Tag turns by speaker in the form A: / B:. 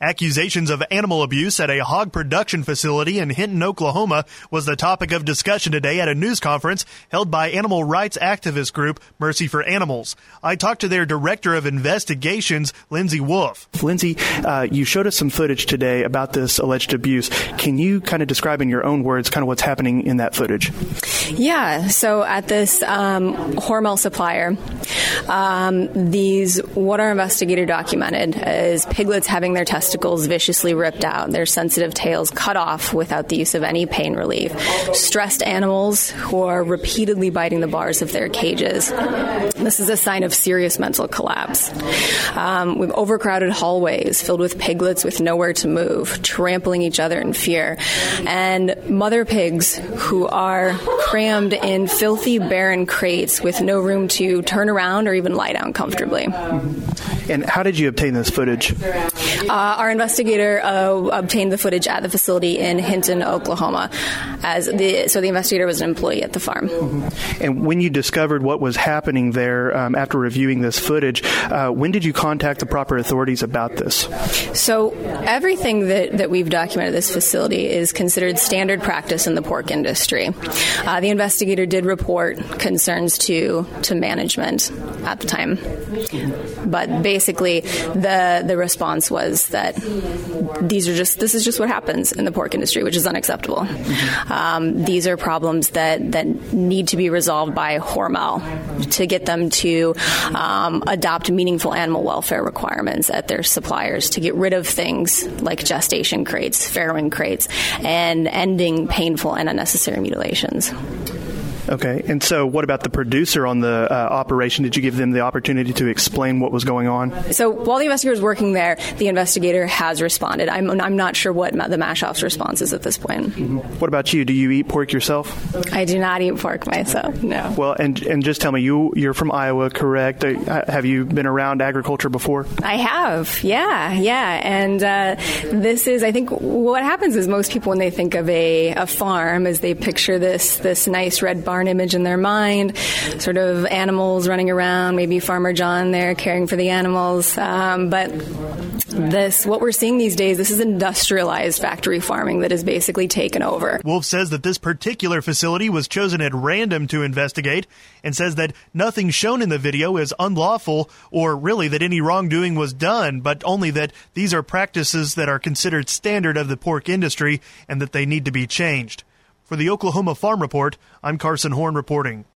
A: Accusations of animal abuse at a hog production facility in Hinton, Oklahoma was the topic of discussion today at a news conference held by animal rights activist group Mercy for Animals. I talked to their director of investigations, Lindsay Wolf.
B: Lindsay, you showed us some footage today about this alleged abuse. Can you kind of describe in your own words kind of what's happening in that footage?
C: Yeah, so at this Hormel supplier, what our investigator documented is piglets having their testicles viciously ripped out, their sensitive tails cut off without the use of any pain relief, stressed animals who are repeatedly biting the bars of their cages. This is a sign of serious mental collapse. We've overcrowded hallways filled with piglets with nowhere to move, trampling each other in fear, and mother pigs who are crammed in filthy, barren crates with no room to turn around or even lie down comfortably.
B: And how did you obtain this footage?
C: Our investigator obtained the footage at the facility in Hinton, Oklahoma. So the investigator was an employee at the farm.
B: Mm-hmm. And when you discovered what was happening there after reviewing this footage, when did you contact the proper authorities about this?
C: So everything that we've documented at this facility is considered standard practice in the pork industry. The investigator did report concerns to management at the time. But basically, the response was that this is just what happens in the pork industry, which is unacceptable. These are problems that need to be resolved by Hormel to get them to adopt meaningful animal welfare requirements at their suppliers, to get rid of things like gestation crates, farrowing crates, and ending painful and unnecessary mutilations.
B: Okay. And so what about the producer on the operation? Did you give them the opportunity to explain what was going on?
C: So while the investigator was working there, the investigator has responded. I'm not sure what the MASH-Off's response is at this point.
B: Mm-hmm. What about you? Do you eat pork yourself?
C: I do not eat pork myself, no.
B: Well, and just tell me, you're from Iowa, correct? Have you been around agriculture before?
C: I have, yeah. And this is, I think, what happens is most people, when they think of a farm, is they picture this nice red barn image in their mind, sort of animals running around, maybe Farmer John there caring for the animals. But what we're seeing these days, this is industrialized factory farming that is basically taken over.
A: Wolf says that this particular facility was chosen at random to investigate and says that nothing shown in the video is unlawful or really that any wrongdoing was done, but only that these are practices that are considered standard of the pork industry and that they need to be changed. For the Oklahoma Farm Report, I'm Carson Horn reporting.